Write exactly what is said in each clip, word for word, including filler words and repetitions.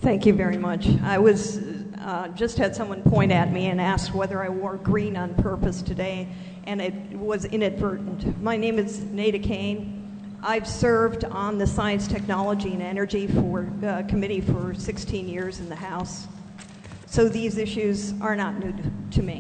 Thank you very much. I was uh, just had someone point at me and asked whether I wore green on purpose today, and it was inadvertent. My name is Nada Kane. I've served on the Science, Technology, and Energy for, uh, Committee for sixteen years in the House, so these issues are not new to me.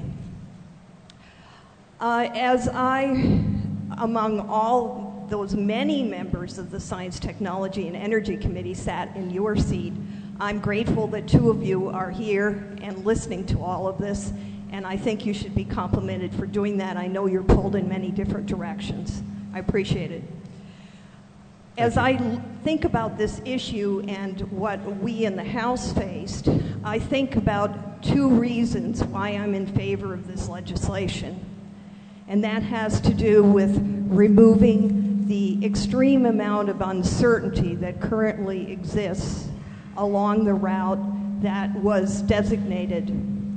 Uh, as I, among all those many members of the Science, Technology, and Energy Committee sat in your seat, I'm grateful that two of you are here and listening to all of this, and I think you should be complimented for doing that. I know you're pulled in many different directions. I appreciate it. As I l- think about this issue and what we in the House faced, I think about two reasons why I'm in favor of this legislation. And that has to do with removing the extreme amount of uncertainty that currently exists along the route that was designated.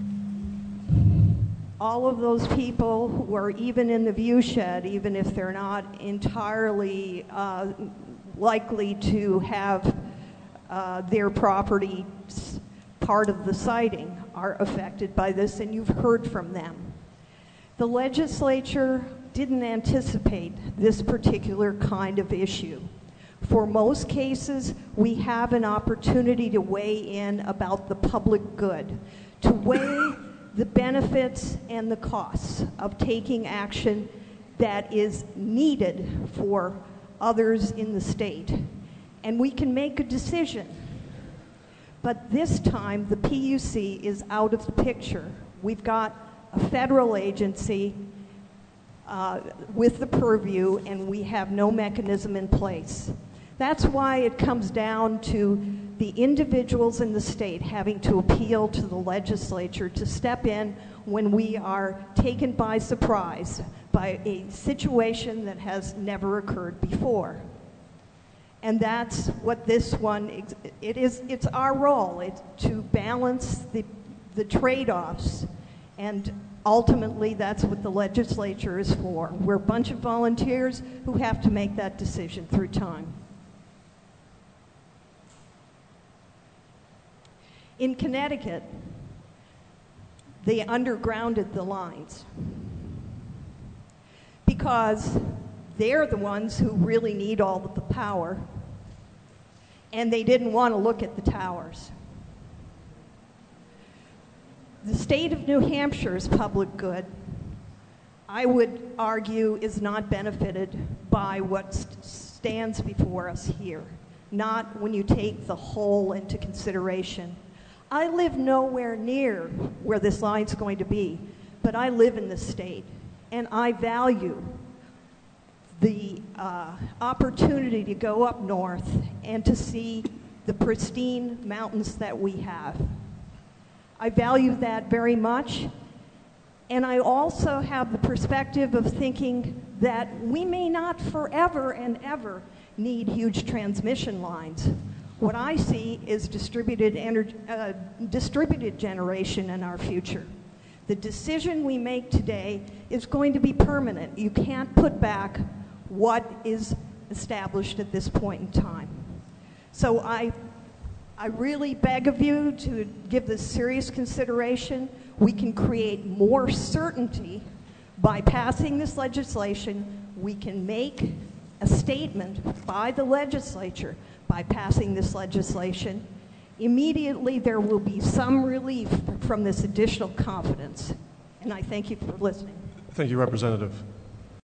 All of those people who are even in the viewshed, even if they're not entirely uh, likely to have uh, their property part of the siting, are affected by this, and you've heard from them. The legislature didn't anticipate this particular kind of issue. For most cases, we have an opportunity to weigh in about the public good, to weigh the benefits and the costs of taking action that is needed for others in the state. And we can make a decision. But this time, the P U C is out of the picture. We've got a federal agency uh, with the purview, and we have no mechanism in place. That's why it comes down to the individuals in the state having to appeal to the legislature to step in when we are taken by surprise by a situation that has never occurred before. And that's what this one, it is, it's our role, it's to balance the, the trade-offs, and ultimately that's what the legislature is for. We're a bunch of volunteers who have to make that decision through time. In Connecticut, they undergrounded the lines because they're the ones who really need all of the power, and they didn't want to look at the towers. The state of New Hampshire's public good, I would argue, is not benefited by what st- stands before us here, not when you take the whole into consideration. I live nowhere near where this line's going to be, but I live in the state, and I value the uh, opportunity to go up north and to see the pristine mountains that we have. I value that very much, and I also have the perspective of thinking that we may not forever and ever need huge transmission lines. What I see is distributed energy, uh, distributed generation in our future. The decision we make today is going to be permanent. You can't put back what is established at this point in time. So I, I really beg of you to give this serious consideration. We can create more certainty by passing this legislation. We can make a statement by the legislature by passing this legislation. Immediately there will be some relief from this additional confidence. And I thank you for listening. Thank you, Representative.